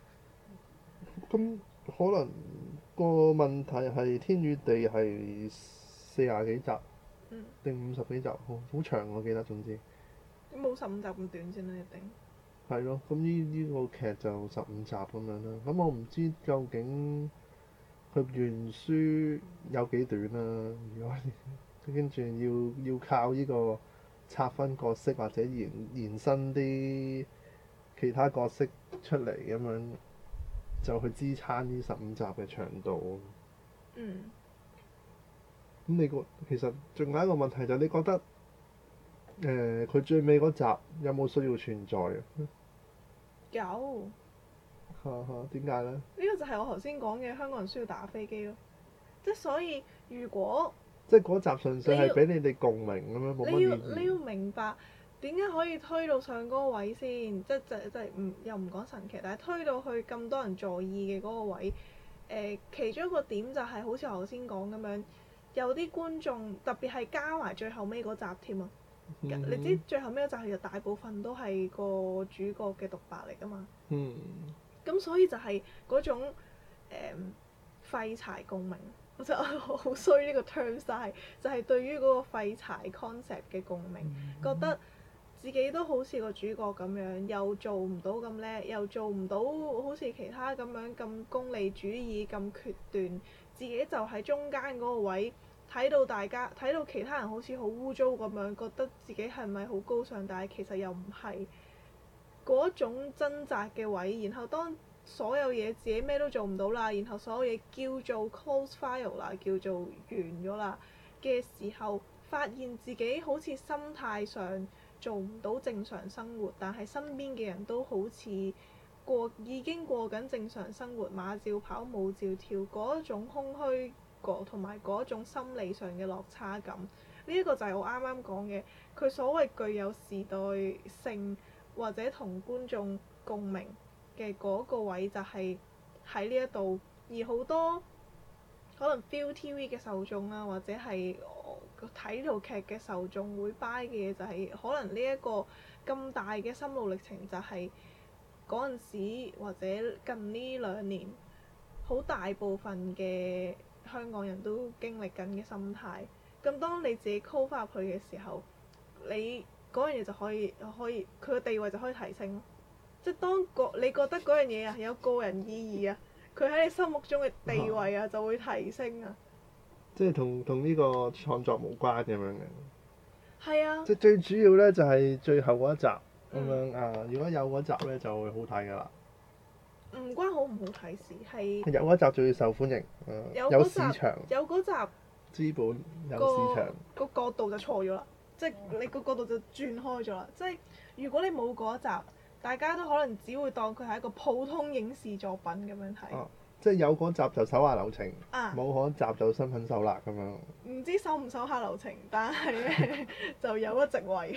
哼，咁可能個問題係天與地係四廿幾集嗯， 定五十幾集，好好長我記得，總之咁冇十五集咁短先啦，一定。 係咯。咁呢呢個劇就十五集咁樣啦。咁我唔知究竟佢原書有幾短啦、如果跟住要要靠呢個拆分角色或者延延伸啲其他角色出嚟咁樣，就去支撐呢十五集嘅長度。 嗯。 咁你個其實仲有一個問題就係你覺得誒佢、最尾嗰集有冇需要存在啊？ 有。 哈哈，點解呢？ 呢個就係我頭先講嘅香港人需要打飛機咯。即係所以，如果即係嗰集純粹你要係俾你哋共鳴咁樣，冇乜你要意義。 你要明白點解可以推到上嗰個位先，即係即係即係唔又唔講神劇，但係推到去咁多人在意嘅嗰個位。誒、其中一個點就係好似我頭先講咁樣，有啲觀眾特別係加埋最後尾嗰集添啊！ 嗯哼你知最後尾嗰集其實大部分都係個主角嘅獨白嚟㗎嘛。 嗯。 咁所以就係嗰種誒、嗯、廢柴共鳴，我真係好衰呢個 term，但係就係對於嗰個廢柴 concept 嘅共鳴，覺得自己都好似個主角咁樣，又做唔到咁叻，又做唔到好似其他咁樣咁功利主義咁決斷，自己就喺中間嗰個位，睇到大家睇到其他人好似好污糟咁樣，覺得自己係咪好高尚？但係其實又唔係。嗰種掙扎嘅位，然後當所有嘢自己咩都做唔到啦，然後所有嘢叫做 close file 啦，叫做完咗啦嘅時候，發現自己好似心態上做唔到正常生活，但係身邊嘅人都好似過已經過緊正常生活，馬照跑，舞照跳，嗰一種空虛過同埋嗰種心理上嘅落差感，呢一個就係我啱啱講嘅，佢所謂具有時代性或者同觀眾共鳴嘅嗰個位就係喺呢一度，而好多可能 Viu T V 嘅受眾啊，或者係睇套劇嘅受眾會 buy 嘅嘢就係可能呢一個咁大嘅心路歷程就係嗰陣時或者近呢兩年好大部分嘅香港人都經歷緊嘅心態。咁當你自己 call 翻入去嘅時候，你嗰樣嘢就可以可以佢嘅地位就可以提升咯。即係當個你覺得嗰樣嘢啊有個人意義啊，佢喺你心目中嘅地位啊就會提升啊。 即係同同呢個創作無關咁樣嘅。 係啊。 即係最主要呢，就係最後嗰一集咁嗯樣啊！如果有嗰集呢，就會好睇㗎啦。 唔關好唔好睇事，係有嗰集最受歡迎，啊有有嗰集市場， 有嗰集資本有個市場。 個角度就錯咗啦，即係你個角度就轉開咗啦。即係如果你冇嗰一集，大家都可能只會當佢係一個普通影視作品咁樣睇。 啊即係有嗰集就手下留情， 啊冇嗰集就身份受辣咁樣。 唔知收唔收下流程，但係咧就有一席位。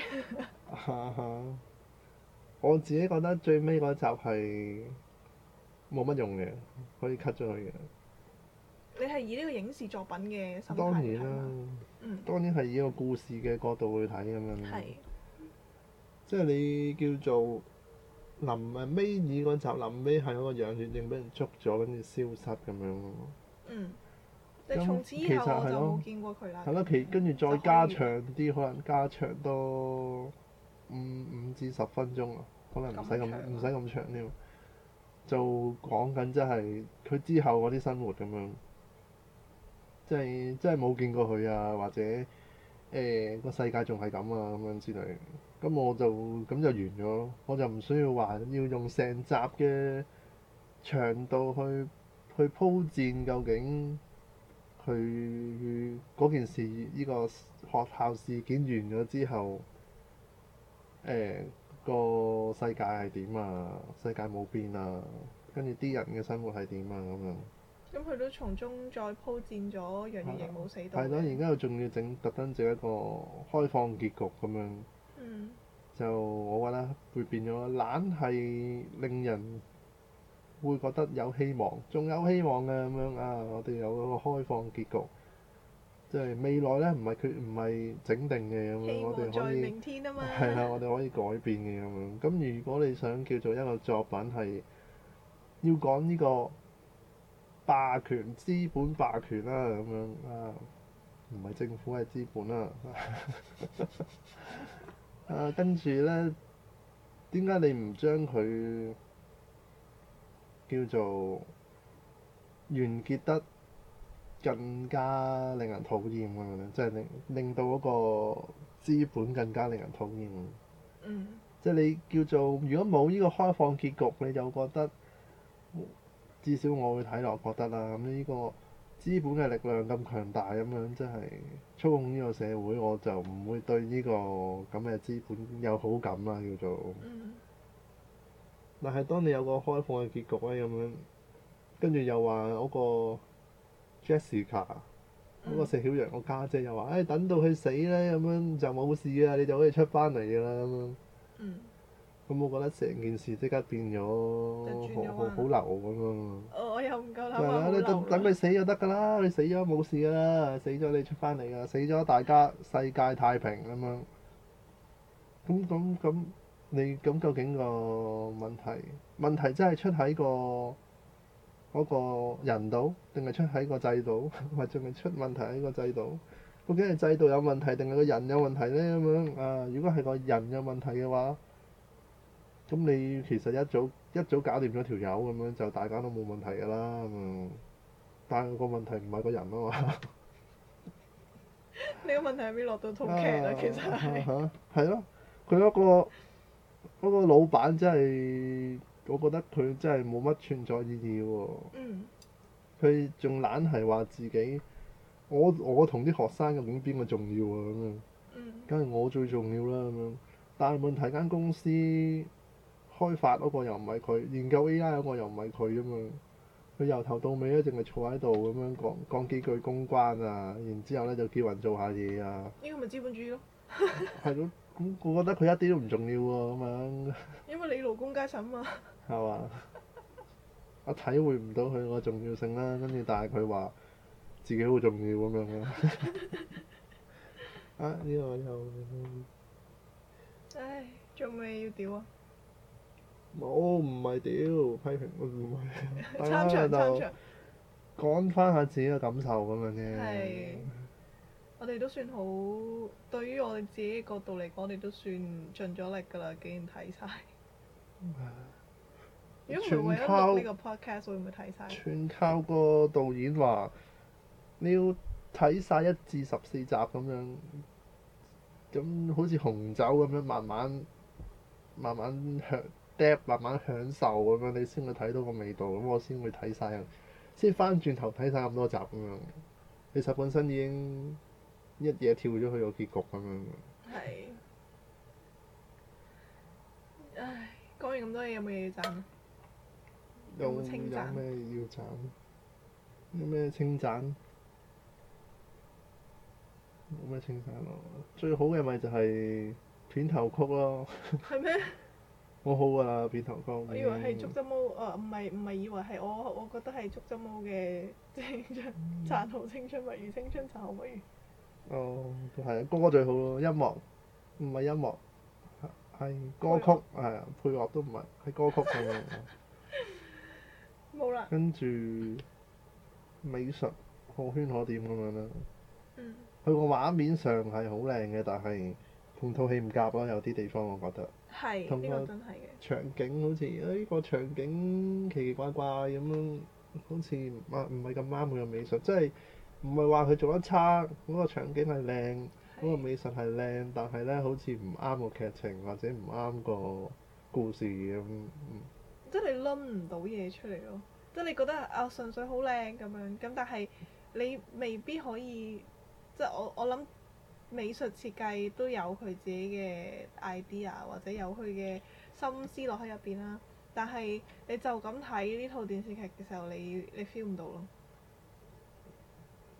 我自己覺得最尾嗰集係冇乜用嘅，可以 cut 咗佢嘅。 你係以呢個影視作品嘅心態當然去睇嘛？ 啦， 嗯， 當然係以一個故事嘅角度去睇咁樣。 係。 即係你叫做臨誒尾二嗰集，臨尾係嗰個楊雪正俾人捉咗，跟住消失咁樣咯。 嗯。你咁從此以其實後我就係咯冇見過佢啦。 係咯，其跟住再就可以加長啲，可能加長多五五至十分鐘啊，可能唔使咁咁長啊唔使咁長添。就講緊即係佢之後嗰啲生活咁樣，即係即係冇見過佢啊，或者誒個、世界仲係咁啊咁樣之類。咁我就咁就完咗咯，我就唔需要話要用成集嘅長度去去鋪墊究竟佢嗰件事呢、個學校事件完咗之後，誒、個世界係點啊？世界冇變啊，跟住啲人嘅生活係點啊咁樣。 咁佢都從中再鋪墊咗楊鈺瑩冇死到嘅。 係咯，而家又仲要整特登整一個開放結局咁樣， 嗯就我覺得會變咗懶係令人會覺得有希望，仲有希望嘅咁樣啊！我哋有個開放結局，即係未來呢，唔係決唔係整定嘅咁樣， 希我哋望在可以明天啊嘛。 係啦，我哋可以改變嘅咁樣。咁如果你想叫做一個作品係要講呢個霸權、資本霸權啦咁樣啊，唔係政府係資本啦。啊，跟住呢，點解你唔將佢叫做完結得更加令人討厭咁樣咧？即係令令到嗰個資本更加令人討厭。 嗯即係你叫做，如果冇呢個開放結局，你就覺得至少我會睇落覺得啦。咁呢個資本嘅力量咁強大咁樣，即係操控呢個社會，我就唔會對呢個咁嘅資本有好感啦。叫做， 嗯但係當你有個開放嘅結局咧，咁樣跟住又話嗰個 Jessica 嗰個嗯石曉陽個家姐又話：，誒、哎、等到佢死咧，咁樣就冇事啊，你就可以出翻嚟㗎啦咁樣。 嗯， 咁我覺得成件事即刻變咗轉咗彎好好好流咁樣。 我我又唔夠膽就係啦， 話好流你等等佢啦。 死就得㗎啦，佢死咗冇事㗎啦，死咗你出翻嚟㗎，死咗大家世界太平咁樣。咁咁咁，你咁究竟個問題問題真係出喺個嗰個人度，定係出喺個制度，或者係出問題喺個制度？究竟係制度有問題，定係個人有問題呢？咁樣啊，如果係個人有問題嘅話，咁你其實一早一早搞掂咗條友咁樣，就大家都冇問題㗎啦咁樣。但係個問題唔係個人啊嘛。 呢個問題係咪落到套劇啦？其實係。 嚇係咯，佢嗰個嗰個老闆真係，我覺得佢真係冇乜存在意義喎。 嗯佢仲懶係話自己，我我同啲學生究竟邊個重要啊咁樣？ 嗯梗係我最重要啦咁樣。但係問題間公司開發嗰個又唔係佢，研究 A I 嗰個又唔係佢咁樣。佢由頭到尾咧，淨係坐喺度咁樣講講幾句公關啊，然之後咧就叫人做下嘢啊。 呢個咪資本主義咯。 係咯，咁我覺得佢一啲都唔重要喎咁樣， 因為你勞工階層嘛。 係嘛？我體會唔到佢個重要性啦，跟住但係佢話自己好重要咁樣咯。啊！呢、個又唉，做咩要屌啊？ 冇唔係屌批評，唔係大參家就詳參詳。 講翻下自己嘅感受咁樣啫。 係。我哋都算好，對於我哋自己嘅角度嚟講，我哋都算盡咗力㗎啦，竟然睇晒。如果唔係為咗錄呢個 podcast，會唔會睇晒？ 全靠個導演話你要睇晒一至十四集咁樣，咁好似紅酒咁樣慢慢慢慢享 dap 慢慢享受咁樣，你先會睇到個味道，咁我先會睇晒，先翻轉頭睇晒咁多集咁樣。其實本身已經一嘢跳咗去個結局咁樣。 係。唉，講完咁多嘢，有冇嘢要讚？有有冇稱讚有咩要讚？有咩稱讚？冇咩稱讚咯。最好嘅咪就係片頭曲咯。 係咩？ 好好㗎啦，片頭曲。 我以為係竹針毛，啊唔係唔係以為係我，我覺得係竹針毛嘅青春，殘酷青春物語，青春殘酷物語。 哦，都係歌最好咯，音樂唔係音樂，係歌曲係啊，配樂都唔係，係歌曲咁樣。 冇啦。 跟住美術可圈可點咁樣啦。 嗯。 佢個畫面上係好靚嘅，但係同套戲唔夾咯，有啲地方我覺得。 係， 同個呢個真係嘅。 場景好似誒呢個場景奇奇怪怪咁樣，好似唔唔係咁啱佢嘅美術，即係唔係話佢做得差，嗰個場景係靚，嗰個美術係靚，但係咧好似唔啱個劇情或者唔啱個故事咁。嗯即係你攆唔到嘢出嚟咯，即係你覺得啊純粹好靚咁樣，咁但係你未必可以，即係我我諗美術設計都有佢自己嘅 idea 或者有佢嘅心思落喺入邊啦，但係你就咁睇呢套電視劇嘅時候，你你 feel 唔到咯。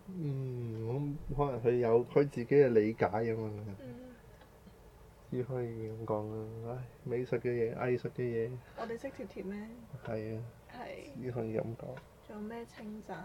嗯，咁可能佢有佢自己嘅理解咁樣， 嗯， 只可以咁講啦。唉，美術嘅嘢、藝術嘅嘢， 我哋識貼貼咩？ 係啊， 係。 只可以咁講。 仲有咩稱讚啊？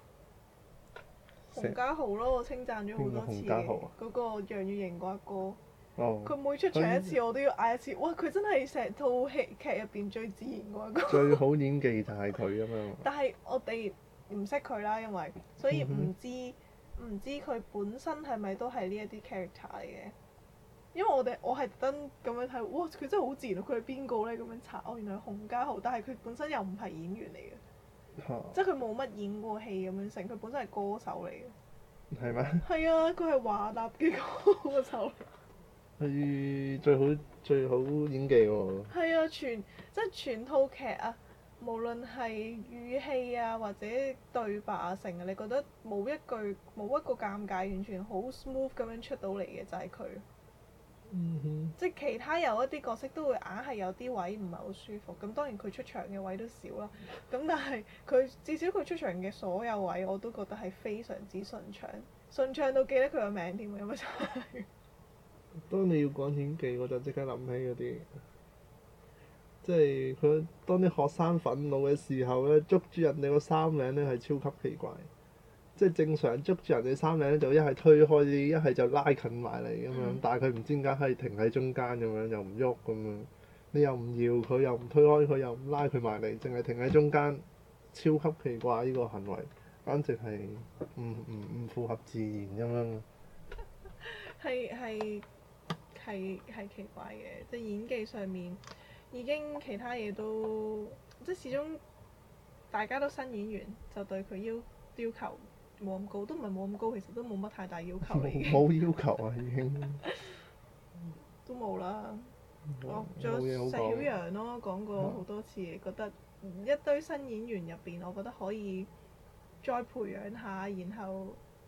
成洪家豪咯，我稱讚咗好多次邊個洪家豪嘅啊， 嗰個楊鈺瑩嗰一個。 哦， 佢每出場一次，我都要嗌一次。哇！佢真係成套戲劇入邊最自然嗰一個。 最好演技就係佢啊嘛。 但係我哋唔識佢啦，因為所以唔嗯知唔知佢本身係咪都係呢一啲 character 嚟嘅。因為我哋我係特登咁樣睇，哇！佢真係好自然，佢係邊個咧？咁樣查，哦，原來係洪家豪，但係佢本身又唔係演員嚟嘅， 嚇， 即係佢冇乜演過戲咁樣成，佢本身係歌手嚟嘅。 係咩？ 係啊，佢係華納嘅歌手。 佢最好最好演技喎。 係啊，全即係全套劇啊，無論係語氣啊或者對白啊成啊，你覺得冇一句冇一個尷尬，完全好 smooth 咁樣出到嚟嘅就係佢。 嗯哼。 即係其他有一啲角色都會硬係有啲位唔係好舒服，咁當然佢出場嘅位都少啦。咁但係佢至少佢出場嘅所有位我都覺得係非常之順暢，順暢到記得佢個名添，有乜真係？ 當你要講演技，我就即刻諗起嗰啲，即係佢當啲學生憤怒嘅時候咧，捉住人哋個衫領咧係超級奇怪。即係正常捉住人哋衫領咧，就一係推開啲，一係就拉近埋嚟咁樣。 嗯但係佢唔知點解可以停喺中間咁樣，又唔喐咁樣。你又唔要佢，又唔推開佢，又唔拉佢埋嚟，淨係停喺中間，超級奇怪呢個行為，簡直係唔唔唔符合自然咁樣。 係係係係奇怪嘅，即係演技上面已經其他嘢都即係始終大家都新演員，就對佢要要求冇咁高，都唔係冇咁高，其實都冇乜太大要求嚟嘅， 冇要求啊，已經。 都冇啦。哦， 冇仲有嘢好石曉講。 陽咯，講過好多次，覺得一堆新演員入邊，我覺得可以再培養下，然後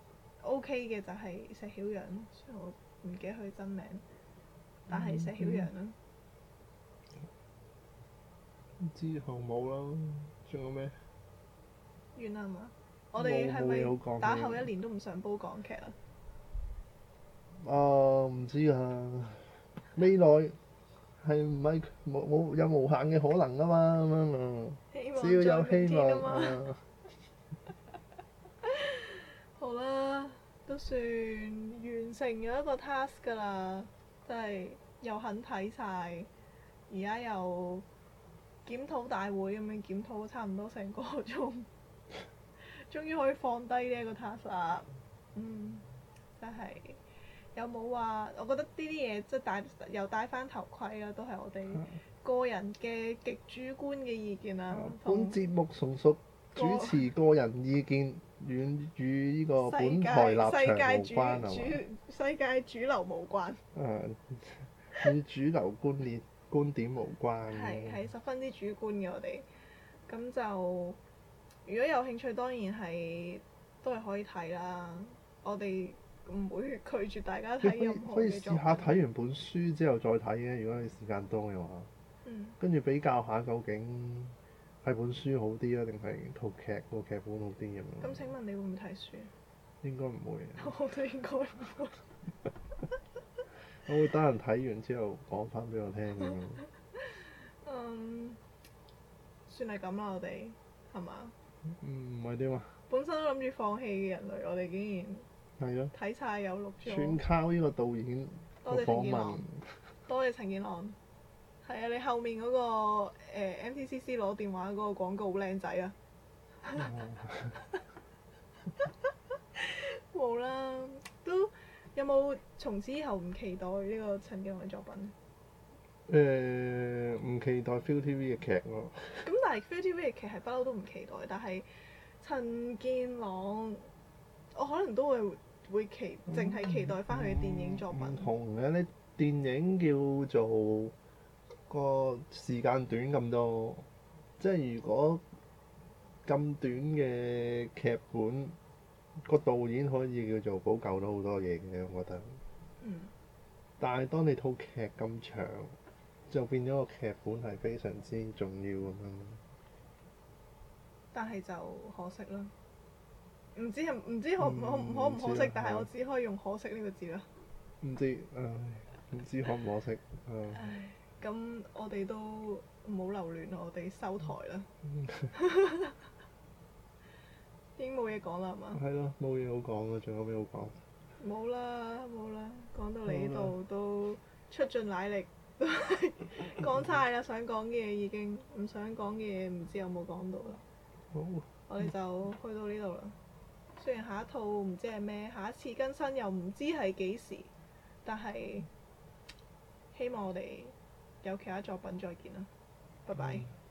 OK 嘅就係石曉陽，雖然我唔記得佢真名，但係石曉陽啦。 之後冇啦，仲有咩？ 完啦係嘛？我哋係冇冇嘢好講咪打後一年都唔想煲港劇啊？ 啊，唔知啊，未來係唔係冇冇有無限嘅可能啊嘛咁樣啊， 希望只要有在明希望天啊嘛。 啊。 好啦，都算完成咗一個 task 㗎啦，真係又肯睇晒，而家又檢討大會咁樣檢討咗差唔多成個鐘，終於可以放低呢一個 task 啦。嗯，真係有冇話？我覺得呢啲嘢即係戴又戴翻頭盔啦，都係我哋個人嘅極主觀嘅意見啦。 本同節目純屬主持個人意見，遠與呢個本台立場世界世界無關主係嘛？ 主世界主流無關。 誒，與主流觀念觀點無關。 係係十分之主觀嘅我哋，咁就如果有興趣當然係都係可以睇啦。我哋唔會拒絕大家你可以睇任何可以嘅作試下品。 睇完本書之後再睇嘅，如果你時間多嘅話， 嗯， 跟住比較下究竟係本書好啲啊，定係套劇個劇本好啲咁樣。 咁請問你會唔會睇書？ 應該唔會嘅， 我都應該唔會。 我會等人睇完之後講翻俾我聽咁樣。 嗯，算係咁啦，我哋係嘛？ 嗯，唔係點啊？ 本身都諗住放棄嘅人類，我哋竟然係咯， 睇晒有錄全咗。 靠呢個導演個多謝陳訪問健朗。多謝陳健朗。係啊，你後面嗰、個、呃、M T C C 攞電話嗰個廣告好靚仔啊！冇啦，都有冇從此以後唔期待呢個陳健朗嘅作品？ 誒，唔期待 Viu T V 嘅劇咯。 咁但係 Viu T V 嘅劇係不嬲都唔期待，但係陳健朗，我可能都會會期淨係期待翻佢嘅電影作品。 唔同嘅，你電影叫做個時間短咁多，即係如果咁短嘅劇本，個導演可以叫做補救到好多嘢嘅，我覺得。 嗯。 但係當你套劇咁長，就變咗個劇本係非常之重要咁樣。 但係就可惜啦。 唔知係唔知可唔可嗯可唔可惜唔知啊，係但係我只可以用可惜呢個字啦。 唔知，唉，唔知可唔可惜，唉， 唉，咁我哋都唔好留戀啦，我哋收台啦。已經冇嘢講啦，係嘛？ 係咯，冇嘢好講啦，仲有咩好講？ 冇啦冇啦，講到嚟呢度都出盡奶力，都係講晒啦，想講嘅嘢已經，唔想講嘅嘢唔知有冇講到啦。 好， 我哋就去到呢度啦。雖然下一套唔知係咩，下一次更新又唔知係幾時，但係希望我哋有其他作品再見啦。拜拜。 嗯